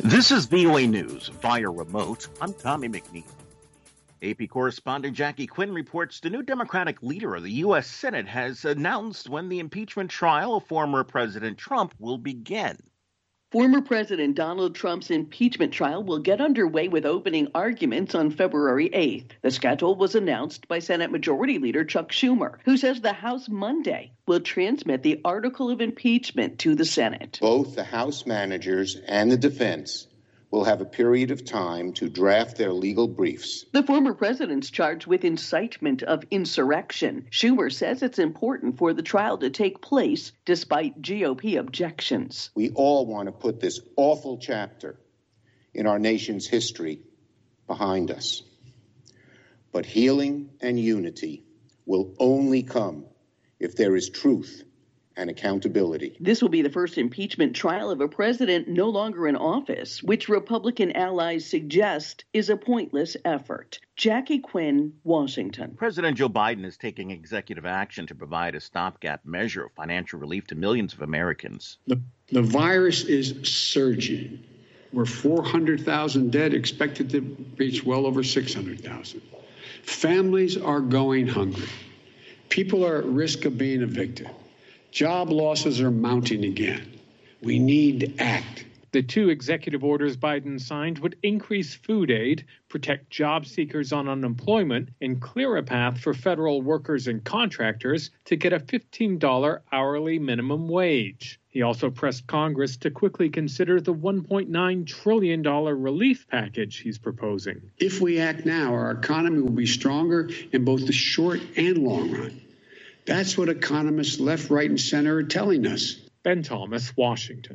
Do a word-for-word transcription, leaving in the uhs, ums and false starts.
This is V O A News via remote. I'm Tommy McNeil. A P correspondent Jackie Quinn reports the new Democratic leader of the U S Senate has announced when the impeachment trial of former President Trump will begin. Former President Donald Trump's impeachment trial will get underway with opening arguments on February eighth. The schedule was announced by Senate Majority Leader Chuck Schumer, who says the House Monday will transmit the article of impeachment to the Senate. Both the House managers and the defense will have a period of time to draft their legal briefs. The former president's charged with incitement of insurrection. Schumer says it's important for the trial to take place despite G O P objections. We all want to put this awful chapter in our nation's history behind us. But healing and unity will only come if there is truth and accountability. This will be the first impeachment trial of a president no longer in office, which Republican allies suggest is a pointless effort. Jackie Quinn, Washington. President Joe Biden is taking executive action to provide a stopgap measure of financial relief to millions of Americans. The, the virus is surging. We're four hundred thousand dead, expected to reach well over six hundred thousand. Families are going hungry. People are at risk of being evicted. Job losses are mounting again. We need to act. The two executive orders Biden signed would increase food aid, protect job seekers on unemployment, and clear a path for federal workers and contractors to get a fifteen dollars hourly minimum wage. He also pressed Congress to quickly consider the one point nine trillion dollars relief package he's proposing. If we act now, our economy will be stronger in both the short and long run. That's what economists left, right, and center are telling us. Ben Thomas, Washington.